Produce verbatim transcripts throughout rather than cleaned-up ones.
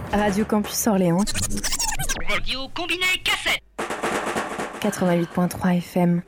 Radio Campus Orléans. Radio combiné cassette. quatre-vingt-huit point trois F M.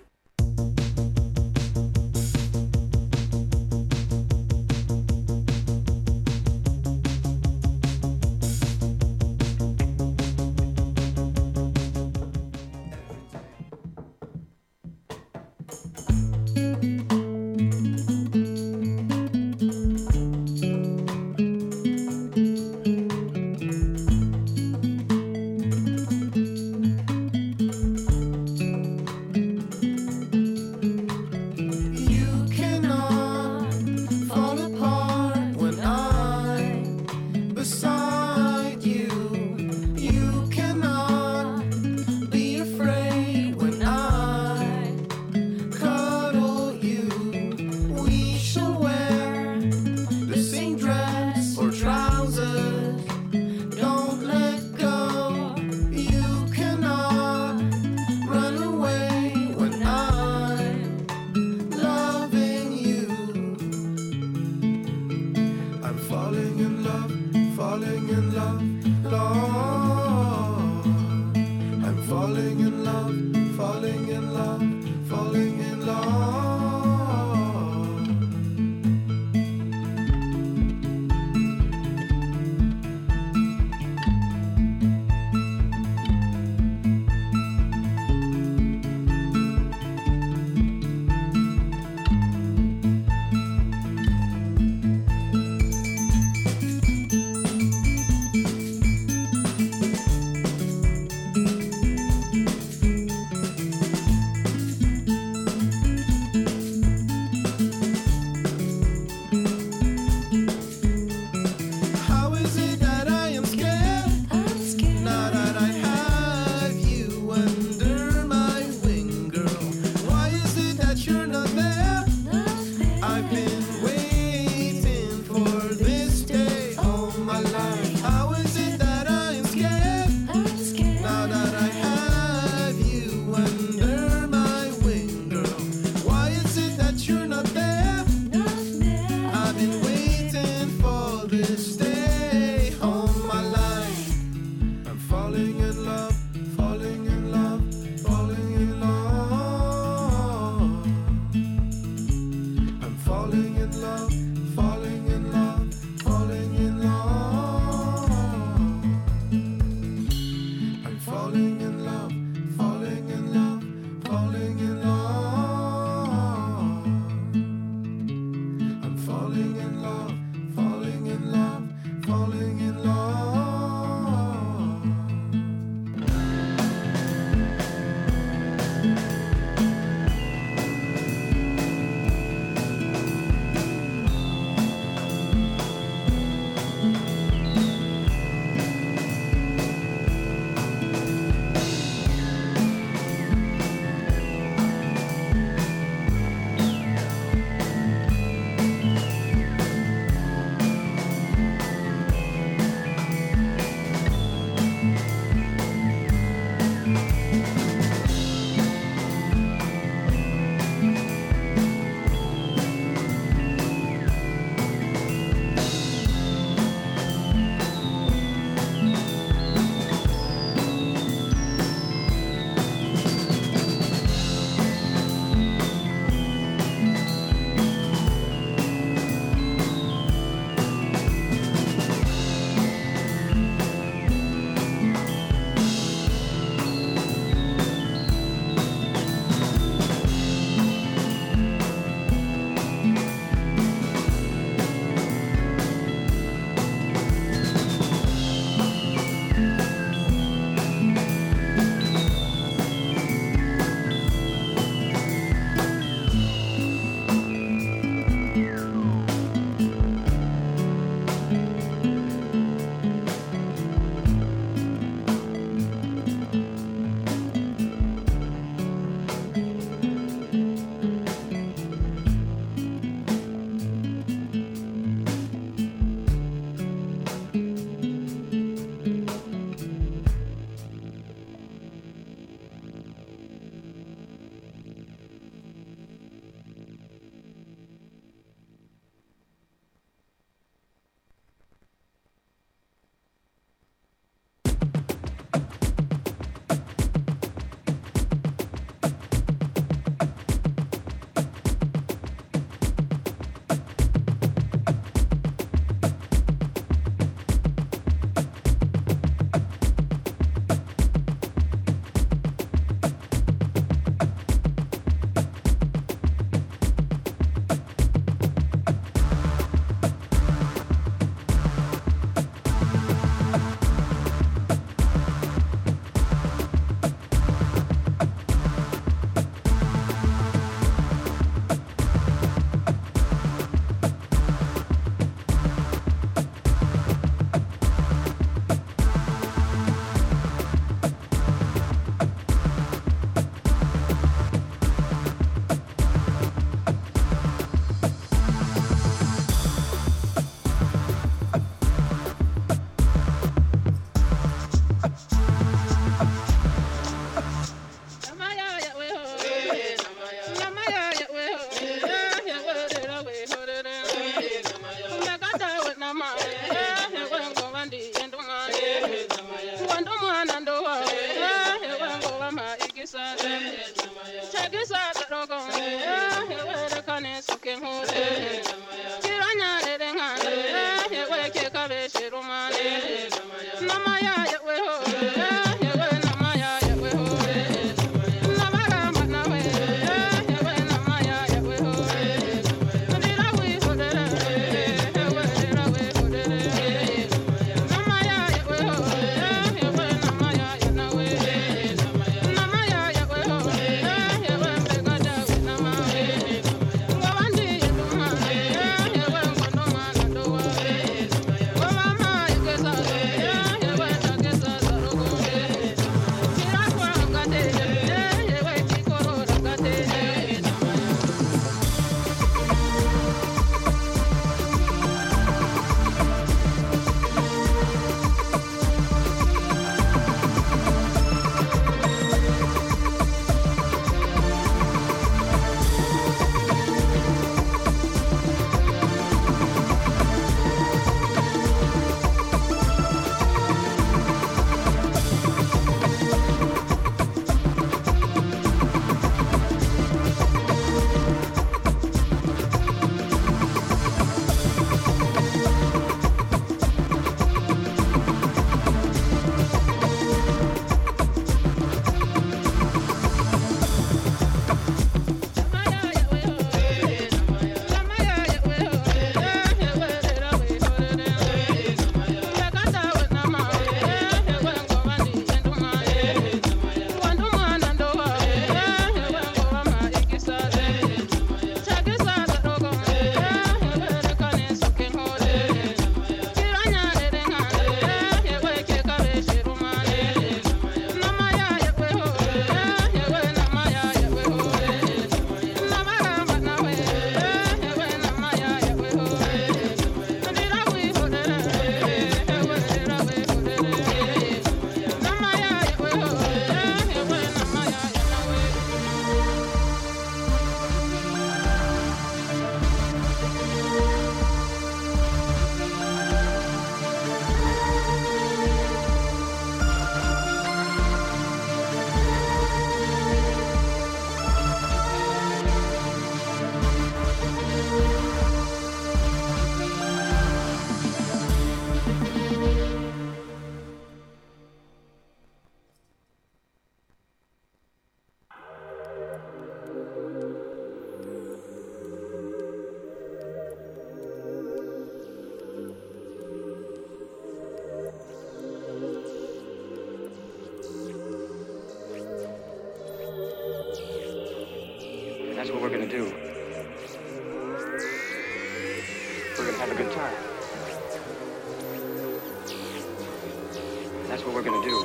That's what we're gonna do.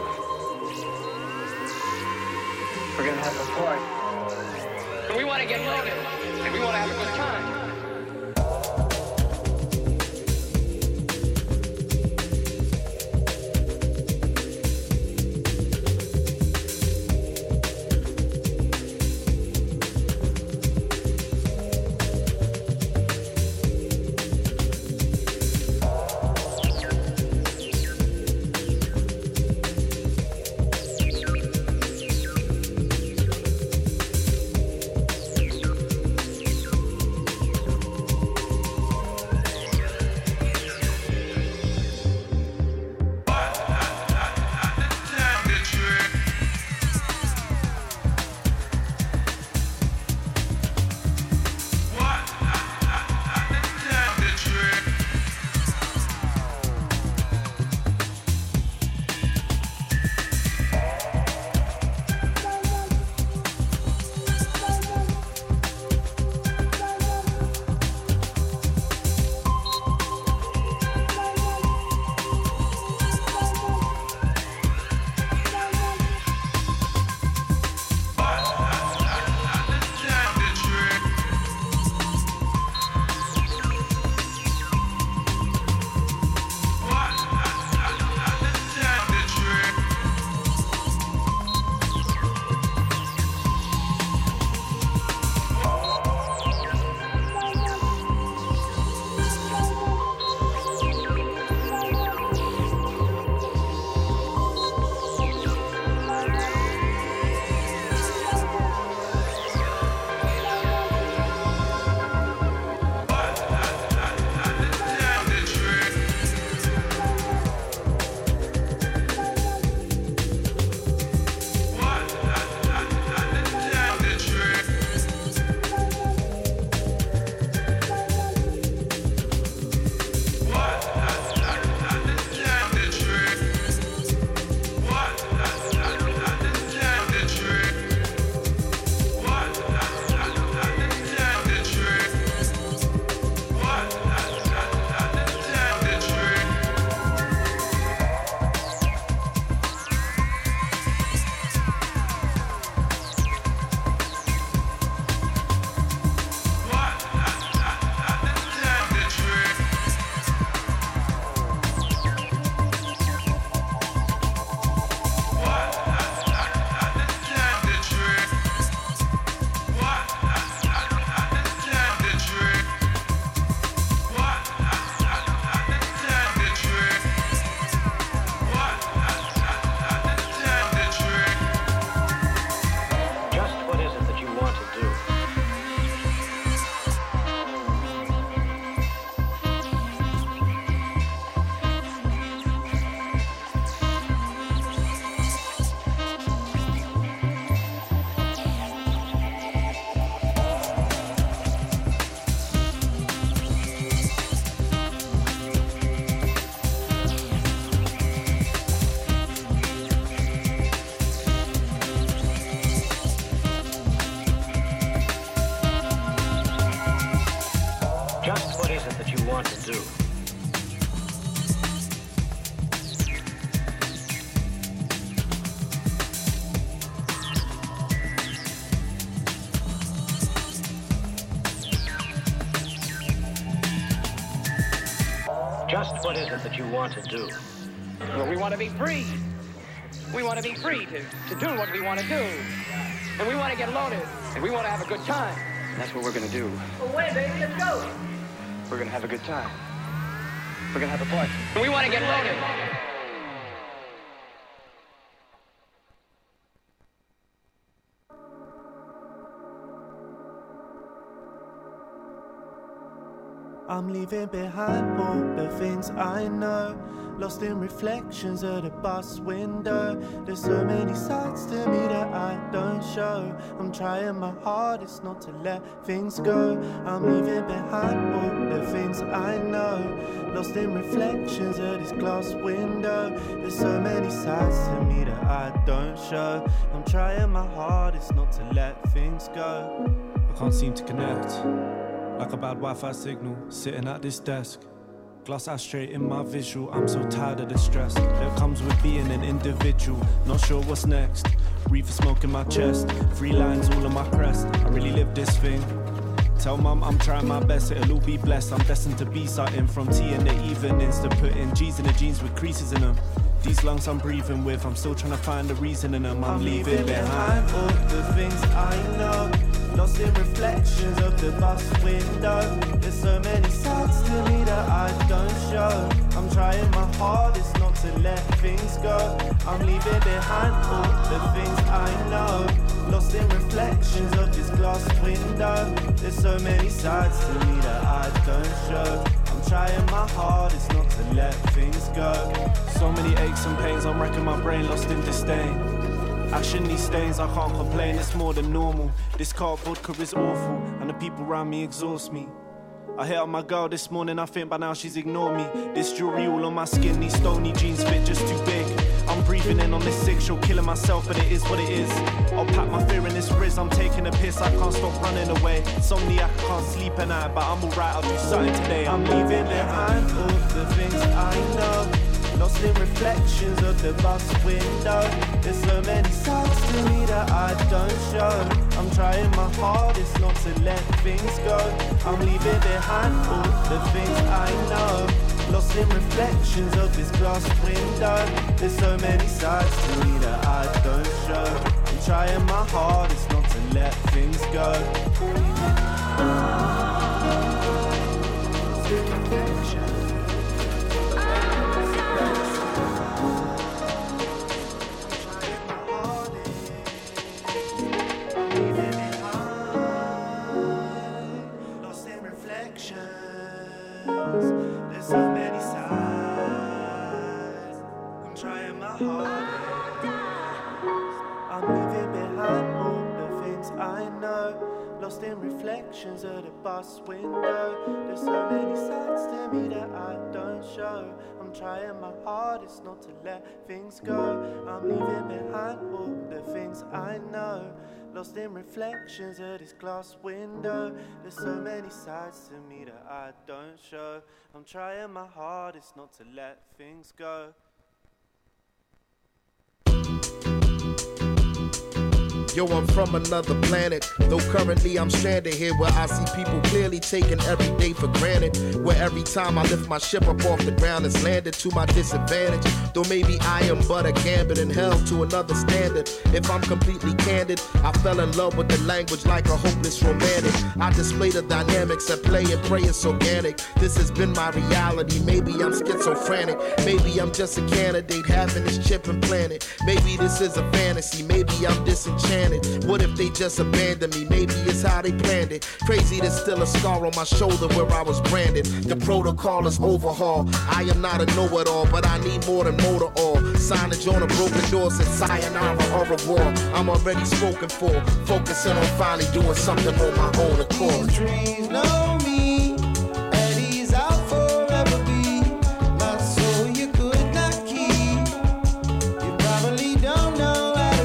We're gonna have a party. And we wanna get loaded. And we wanna have a good time. Just what is it that you want to do? Well, we want to be free. We want to be free to, to do what we want to do. And we want to get loaded. And we want to have a good time. And that's what we're going to do. Well, wait, baby, let's go. We're going to have a good time. We're going to have a party. And we want to get loaded. I'm leaving behind all the things I know, lost in reflections of the bus window. There's so many sides to me that I don't show. I'm trying my hardest not to let things go. I'm leaving behind all the things I know, lost in reflections of this glass window. There's so many sides to me that I don't show. I'm trying my hardest not to let things go. I can't seem to connect, like a bad Wi-Fi signal, sitting at this desk. Glass ashtray in my visual, I'm so tired of the stress that comes with being an individual. Not sure what's next. Reefer smoke in my chest, three lines all on my crest. I really live this thing. Tell mum I'm trying my best, it'll all be blessed. I'm destined to be something from tea in the evenings to putting G's in the jeans with creases in them. These lungs I'm breathing with, I'm still trying to find the reason in them. I'm, I'm leaving, leaving behind all the things I know, lost in reflections of the bus window. There's so many sides to me that I don't show. I'm trying my hardest not to let things go. I'm leaving behind all the things I know, lost in reflections of this glass window. There's so many sides to me that I don't show. I'm trying my hardest not to let things go. So many aches and pains, I'm racking my brain, lost in disdain. Ash in these stains, I can't complain, it's more than normal. This car vodka is awful, and the people around me exhaust me. I hit up my girl this morning, I think by now she's ignored me. This jewelry all on my skin, these stony jeans fit just too big. I'm breathing in on this sick show, killing myself, but it is what it is. I'll pack my fear in this wrist, I'm taking a piss, I can't stop running away. Insomniac, I can't sleep at night, but I'm alright, I'll do something today. I'm leaving behind all the things I know, lost in reflections of the bus window. There's so many sides to me that I don't show. I'm trying my hardest not to let things go. I'm leaving behind all the things I know, lost in reflections of this glass window. There's so many sides to me that I don't show. I'm trying my hardest not to let things go. There's so many sides. I'm trying my hardest. I'm leaving behind all the things I know, lost in reflections of the bus window. There's so many sides to me that I don't show. I'm trying my hardest not to let things go. I'm leaving behind all the things I know, lost in reflections of this glass window. There's so many sides to me that I don't show. I'm trying my hardest not to let things go. Yo, I'm from another planet, though currently I'm stranded here where I see people clearly taking every day for granted. Where every time I lift my ship up off the ground, it's landed to my disadvantage. Though maybe I am but a gambit and held to another standard. If I'm completely candid, I fell in love with the language like a hopeless romantic. I display the dynamics at play and pray it's organic. This has been my reality, maybe I'm schizophrenic. Maybe I'm just a candidate having this chip implanted. Maybe this is a fantasy, maybe I'm disenchanted. What if they just abandoned me? Maybe it's how they planned it. Crazy, there's still a scar on my shoulder where I was branded. The protocol is overhaul. I am not a know-it-all, but I need more than motor oil. Signage on a broken door said sayonara au revoir. I'm already spoken for, focusing on finally doing something on my own accord. These dreams know me, and he's out forever be. My soul you could not keep. You probably don't know.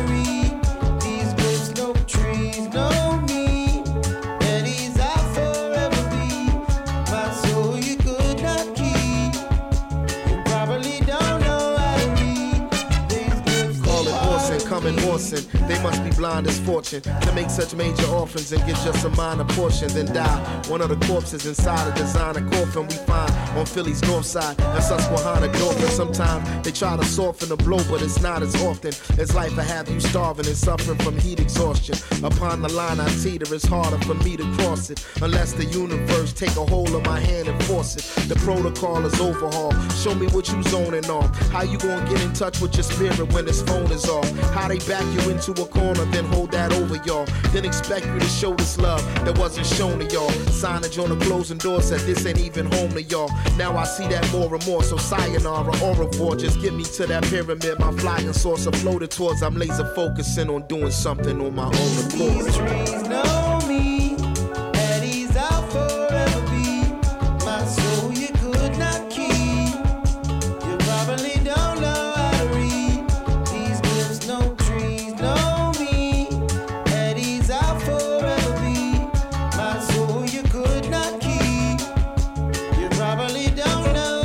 Horsing. They must be blind as fortune to make such major offerings and get just a minor portion, then die. One of the corpses inside a designer coffin we find on Philly's north side and Susquehanna Dolphin. Sometimes they try to soften the blow, but it's not as often as life I have you starving and suffering from heat exhaustion. Upon the line I teeter, it's harder for me to cross it unless the universe take a hold of my hand and force it. The protocol is overhaul. Show me what you zoning on. How you gonna get in touch with your spirit when this phone is off? How they back you into a corner, then hold that over y'all. Then expect you to show this love that wasn't shown to y'all. Signage on the closing door said this ain't even home to y'all. Now I see that more and more, so sayonara au revoir. Just get me to that pyramid, my flying saucer floated towards. I'm laser focusing on doing something on my own accord. These dreams know me, and he's out forever be. My soul you could not keep. You probably don't know how to read. These gifts no trees know me, and he's out forever be. My soul you could not keep. You probably don't know.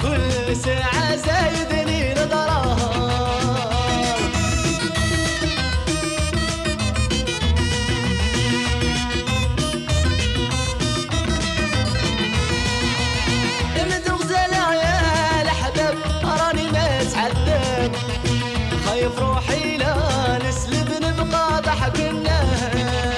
كل ساعة زايدني نظرها. من الغزالة يا الأحباب راني ما تعذب، خايف روحي لا نسلب نبقى ضحك الناس.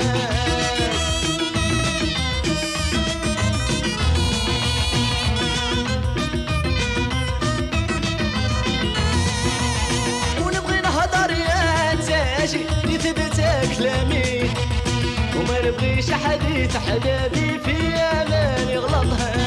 ونبغي نهضر يا تاجي يثبت كلامي، وما نبغيش حديث حبابي في امان يغلطها.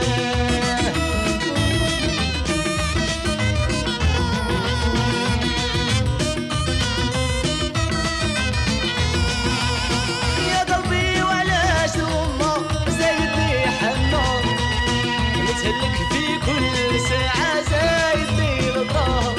لك في كل ساعة زايدني نظرها.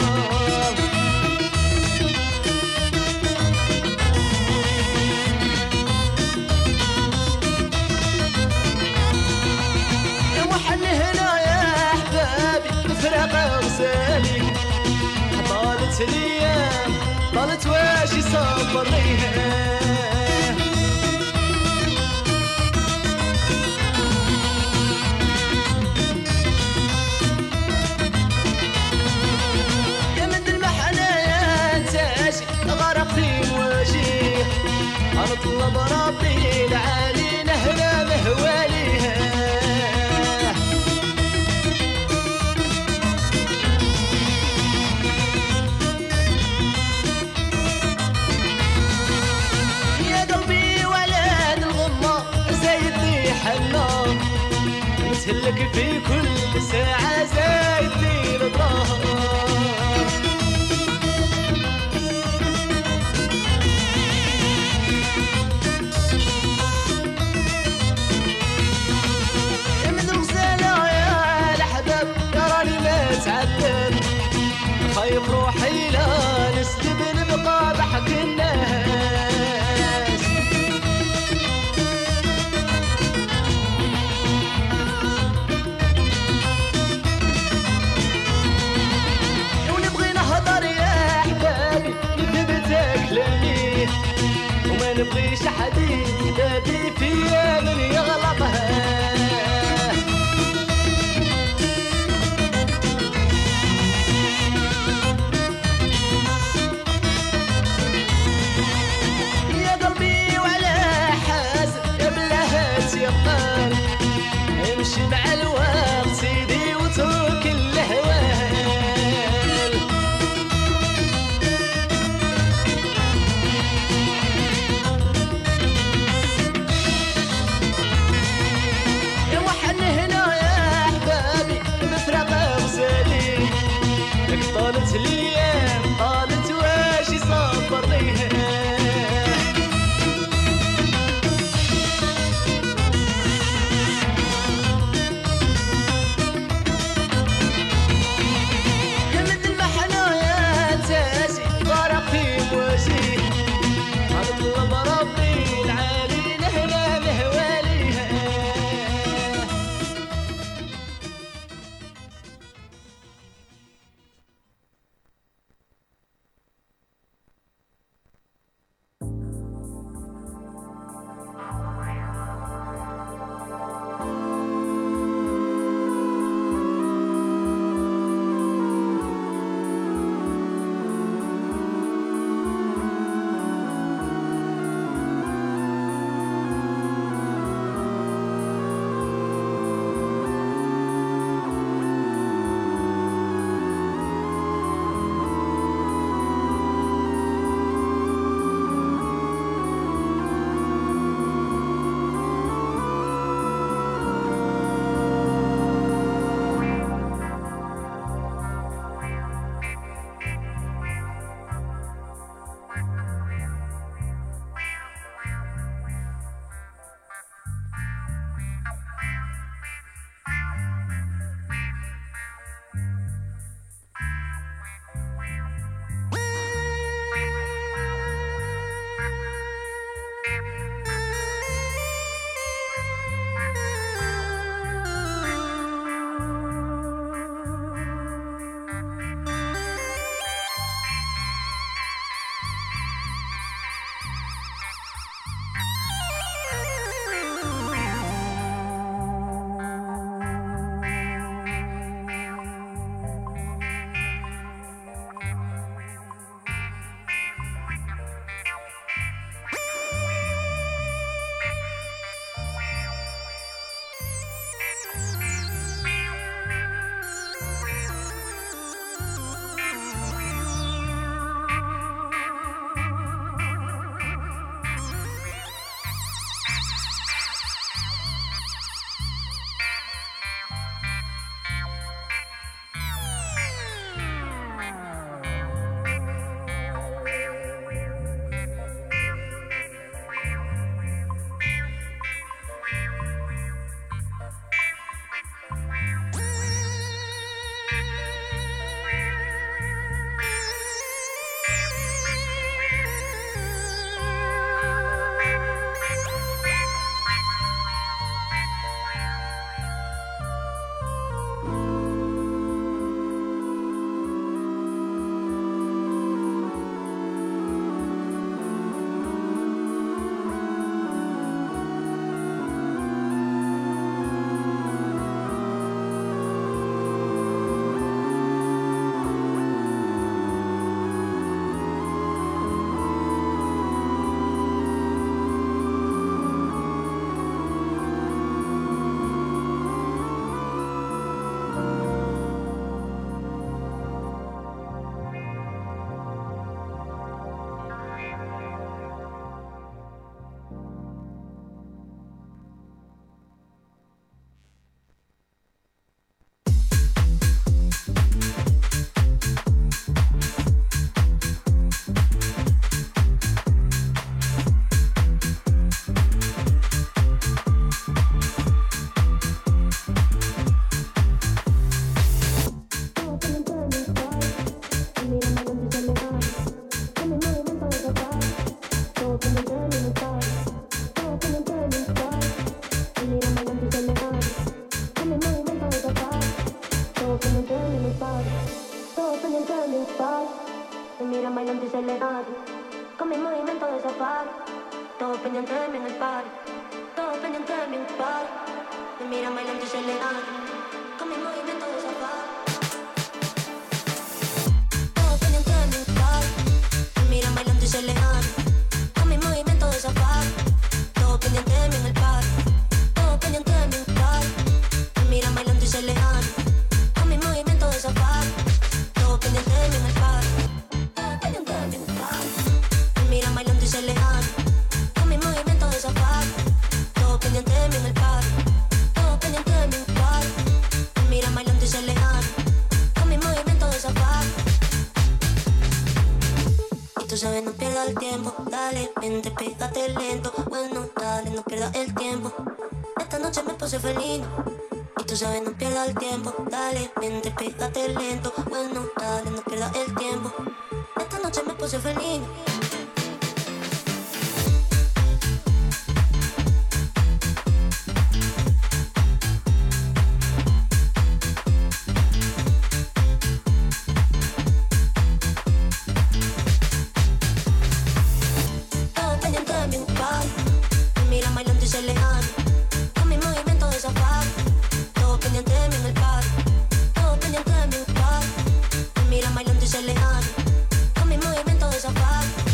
يا محن هنا يا أحبابي فراق غزالي، طالت الأيام طالت واش يصبر ليها. غرق في وجهي أطلب ربي العالي نهنا مهواليها. يا قلبي ولاد الغمة زايدني حنان، متهلك في كل ساعة زايدني نظرها. خايف روحي لا نسلب نبقى ضحك الناس. ونبغي نهضر يا احبابي نثبت كلامي، وما نبغيش حديث بابي في من يغلطها. امشي مع الوقت سيدي وترك الهوال. Mira bailando y se le dan con mi movimiento de safari.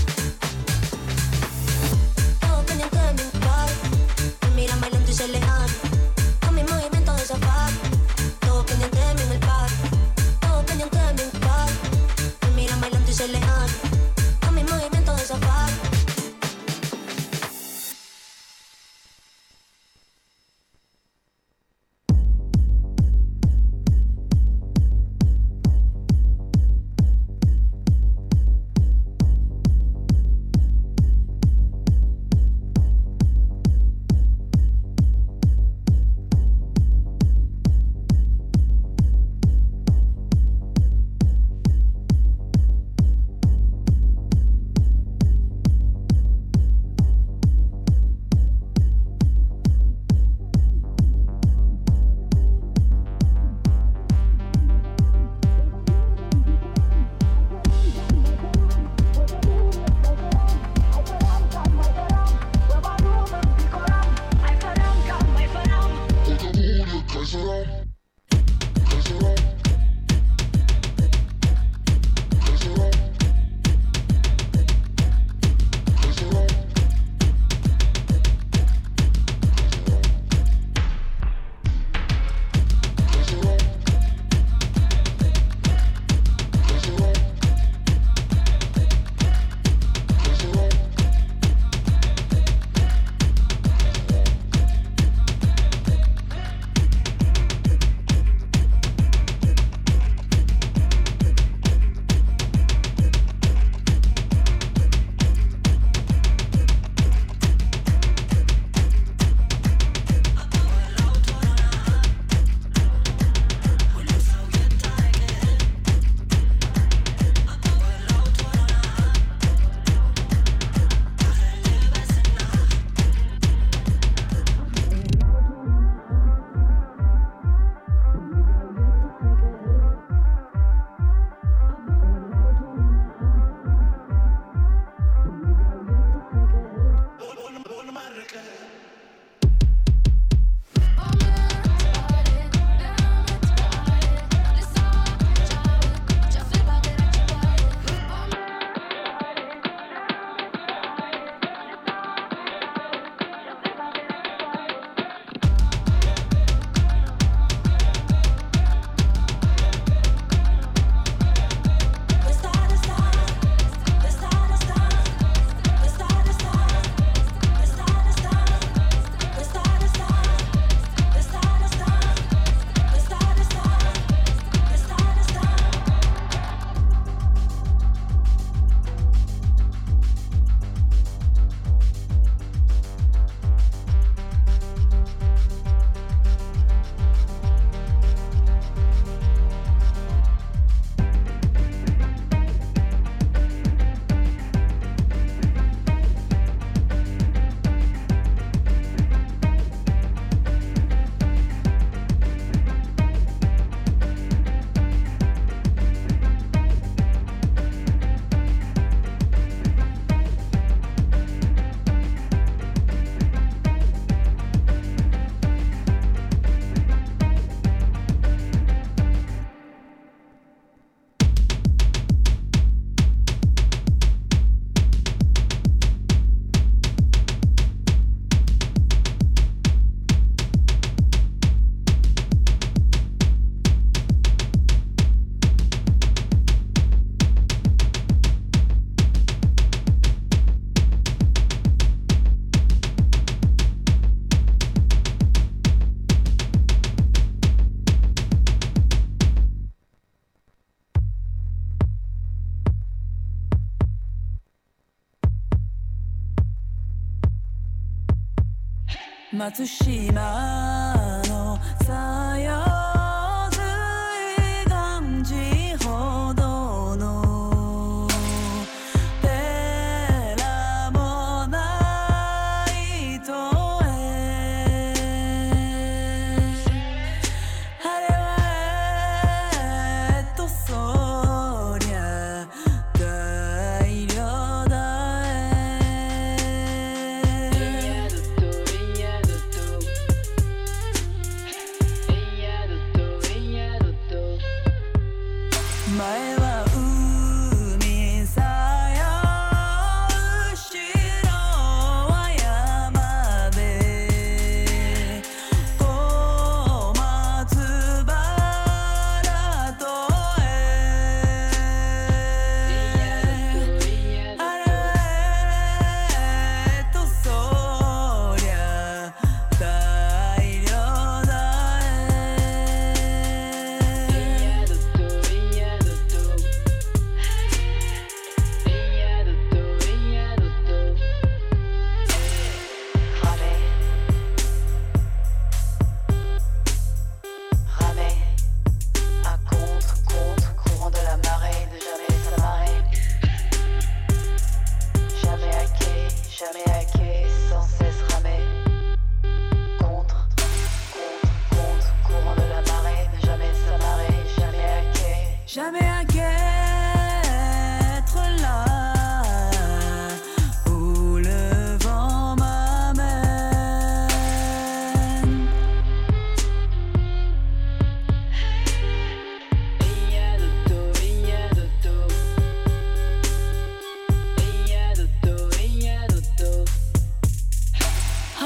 松島のさよ水岸地ほどの寺もないとへあれはえっとそりゃ大量だ前は海さや後ろは山で小松原とへあれはえっとそりゃ大量だJamais à quai, être là où le vent m'amène. Inya de to, inya de to, inya de to, inya de to. Ah,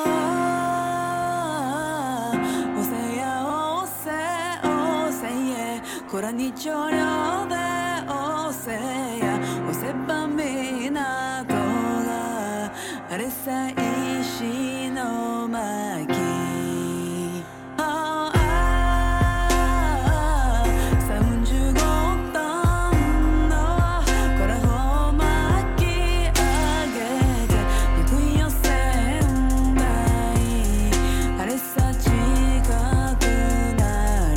oseya, ose, oseye. こらにちょりょでおせやおせばみなとがあれさ石の巻ああさんじゅうごトンのこらを巻き上げて行くよ仙台あれさ近くなる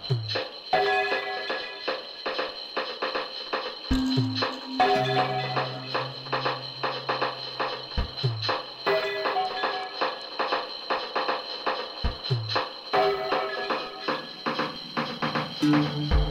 Thank